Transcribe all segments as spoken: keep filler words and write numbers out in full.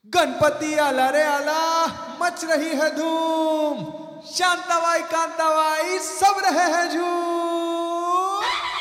गणपति आला रे आला, मच रही है धूम, शांताबाई कांताबाई सब रहे हैं झूम।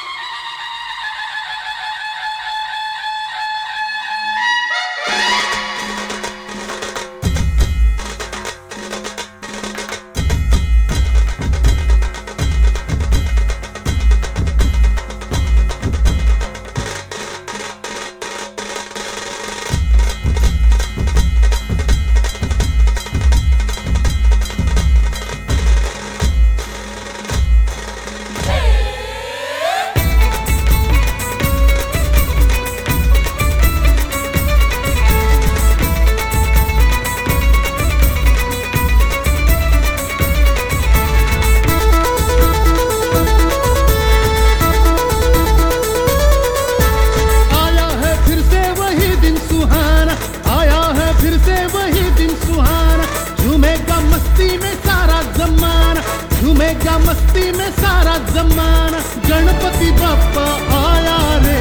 झूमेगा मस्ती में सारा जमाना, गणपति बाप्पा आया रे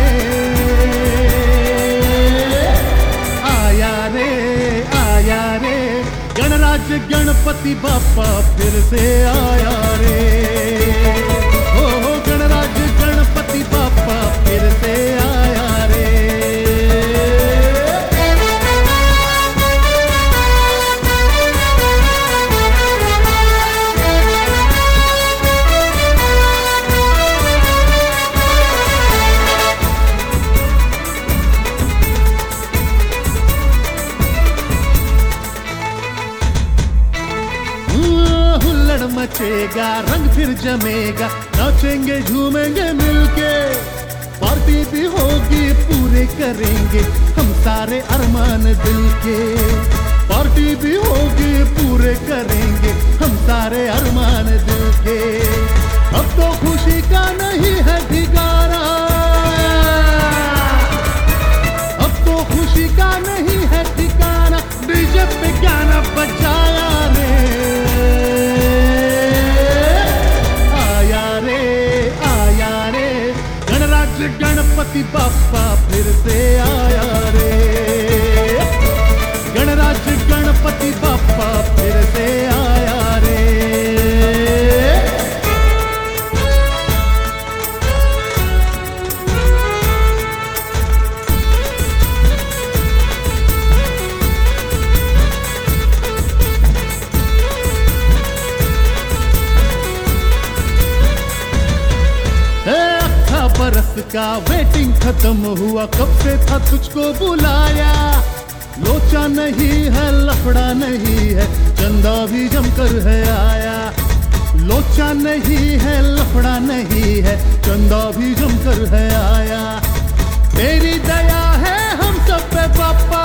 आया रे आया रे, गणराज गणपति बाप्पा फिर से आया रे। हो हो गणराज गणपति बाप्पा फिर से आया रे। मचेगा रंग फिर जमेगा, नाचेंगे झूमेंगे मिलके, पार्टी भी होगी पूरे करेंगे हम सारे अरमान दिल के। पार्टी भी होगी पूरे करेंगे हम सारे अरमान दिल के। अब तो खुशी का नहीं है ठिकाना, अब तो खुशी का नहीं है ठिकाना, डीजे पे गाना बजाया रे गणपति बाप्पा फिर से आया रे। गणराज गणपति बाप्पा फिर से आया रे। बरस का वेटिंग खत्म हुआ, कब से था तुझको बुलाया। लोचा नहीं है लफड़ा नहीं है, चंदा भी जमकर है आया। लोचा नहीं है लफड़ा नहीं है, चंदा भी जमकर है आया। तेरी दया है हम सब पे बाप्पा,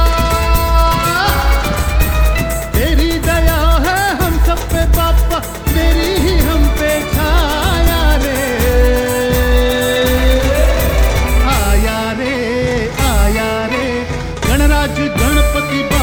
तेरी दया है हम सब पे बाप्पा, तेरी ही हम पे छाया रे गणराज गणपति।